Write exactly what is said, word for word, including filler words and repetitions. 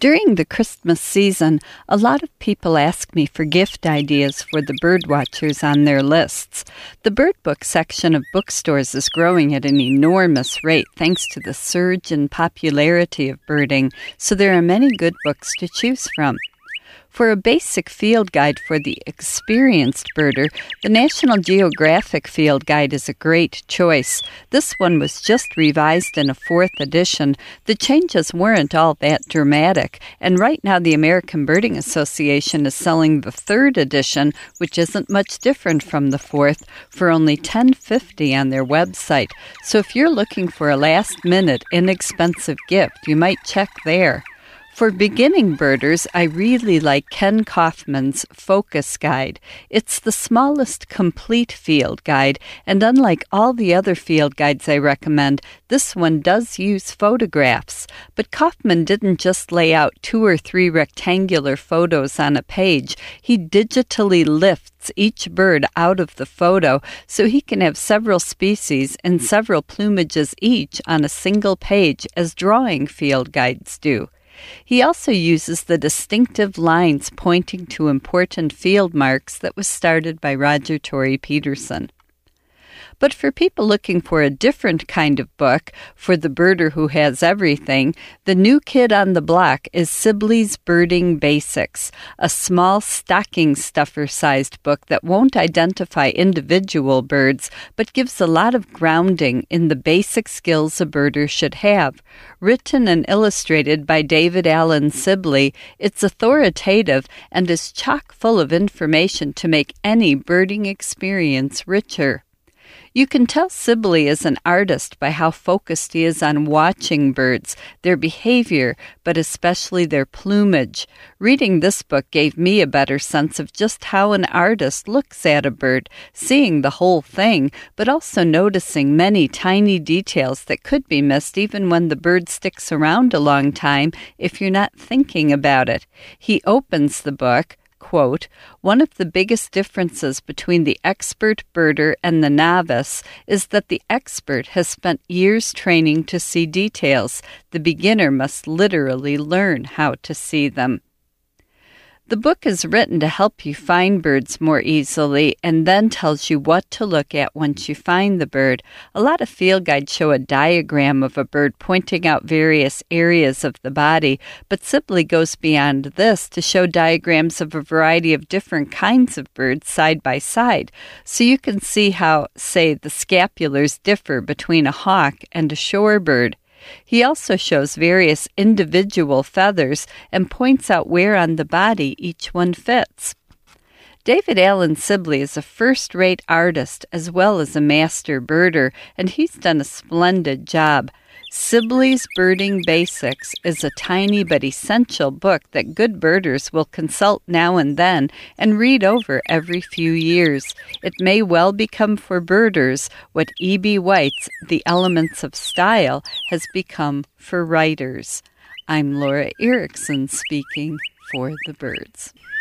During the Christmas season, a lot of people ask me for gift ideas for the birdwatchers on their lists. The bird book section of bookstores is growing at an enormous rate thanks to the surge in popularity of birding, so there are many good books to choose from. For a basic field guide for the experienced birder, the National Geographic Field Guide is a great choice. This one was just revised in a fourth edition. The changes weren't all that dramatic, and right now the American Birding Association is selling the third edition, which isn't much different from the fourth, for only ten dollars and fifty cents on their website. So if you're looking for a last-minute, inexpensive gift, you might check there. For beginning birders, I really like Ken Kaufman's Focus Guide. It's the smallest complete field guide, and unlike all the other field guides I recommend, this one does use photographs. But Kaufman didn't just lay out two or three rectangular photos on a page. He digitally lifts each bird out of the photo so he can have several species and several plumages each on a single page, as drawing field guides do. He also uses the distinctive lines pointing to important field marks that was started by Roger Tory Peterson. But for people looking for a different kind of book, for the birder who has everything, the new kid on the block is Sibley's Birding Basics, a small stocking stuffer-sized book that won't identify individual birds, but gives a lot of grounding in the basic skills a birder should have. Written and illustrated by David Allen Sibley, it's authoritative and is chock full of information to make any birding experience richer. You can tell Sibley is an artist by how focused he is on watching birds, their behavior, but especially their plumage. Reading this book gave me a better sense of just how an artist looks at a bird, seeing the whole thing, but also noticing many tiny details that could be missed even when the bird sticks around a long time if you're not thinking about it. He opens the book, quote, "One of the biggest differences between the expert birder and the novice is that the expert has spent years training to see details. The beginner must literally learn how to see them." The book is written to help you find birds more easily and then tells you what to look at once you find the bird. A lot of field guides show a diagram of a bird pointing out various areas of the body, but Sibley goes beyond this to show diagrams of a variety of different kinds of birds side by side, so you can see how, say, the scapulars differ between a hawk and a shorebird. He also shows various individual feathers and points out where on the body each one fits. David Allen Sibley is a first-rate artist as well as a master birder, and he's done a splendid job. Sibley's Birding Basics is a tiny but essential book that good birders will consult now and then and read over every few years. It may well become for birders what E B White's The Elements of Style has become for writers. I'm Laura Erickson speaking for the birds.